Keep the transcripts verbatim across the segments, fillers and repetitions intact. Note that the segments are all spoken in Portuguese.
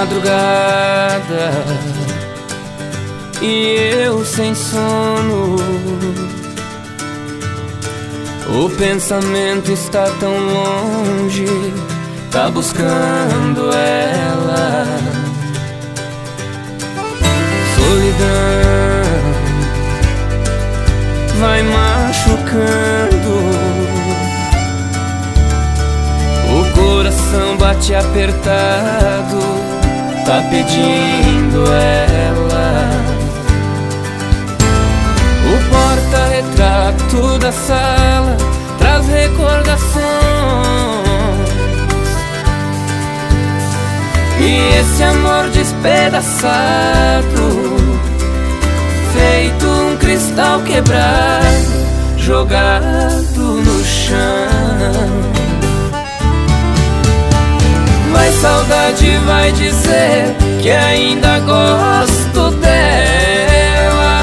madrugada e eu sem sono. O pensamento está tão longe, tá buscando ela. Solidão vai machucando, o coração bate apertado, tá pedindo ela. O porta-retrato da sala traz recordações, e esse amor despedaçado, feito um cristal quebrado, jogado no chão. Mas saudade vai dizer que ainda gosto dela.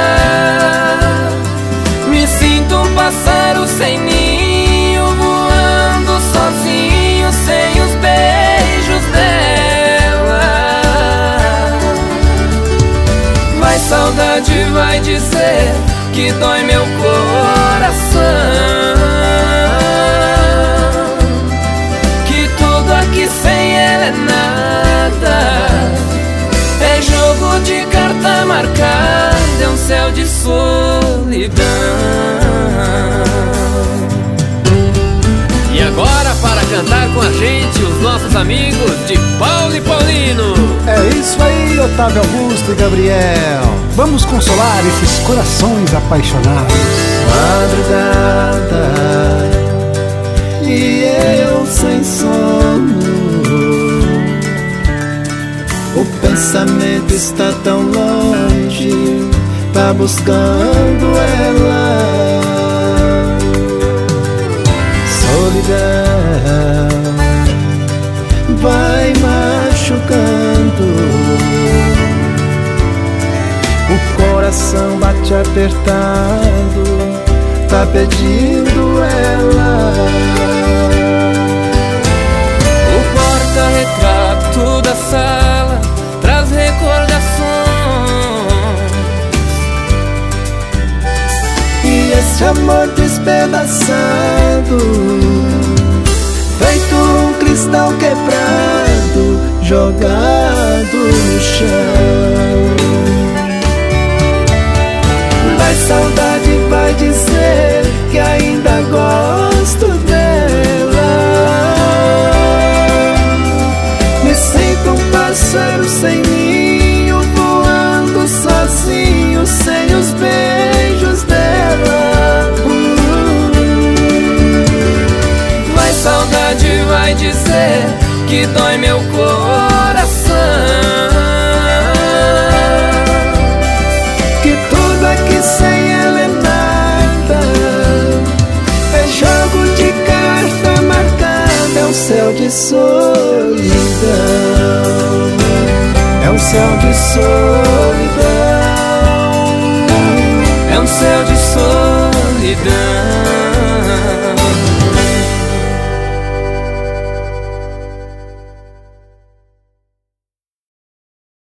Me sinto um pássaro sem ninho, voando sozinho, sem os beijos dela. Mas saudade vai dizer que dói meu coração, que tudo aqui sem ela é nada, é jogo de carta marcada, é um céu de solidão. E agora, para cantar com a gente, os nossos amigos de Paulo e Paulino. É isso aí, Otávio Augusto e Gabriel. Vamos consolar esses corações apaixonados. Madrugada e eu sem sono, o pensamento está tão longe, tá buscando ela. Solidão vai machucando, o coração bate apertado, tá pedindo ela. O porta-retrato da sala traz recordações, e esse amor despedaçado, feito um cristal quebrado, jogado no chão. Mas saudade vai dizer que ainda gosto dela. Me sinto um pássaro sem ninho, voando sozinho, sem os beijos dela. Mas saudade vai dizer que dói meu coração, que tudo aqui sem ela é nada, é jogo de carta marcada, é um céu de solidão, é um céu de solidão, é um céu de solidão.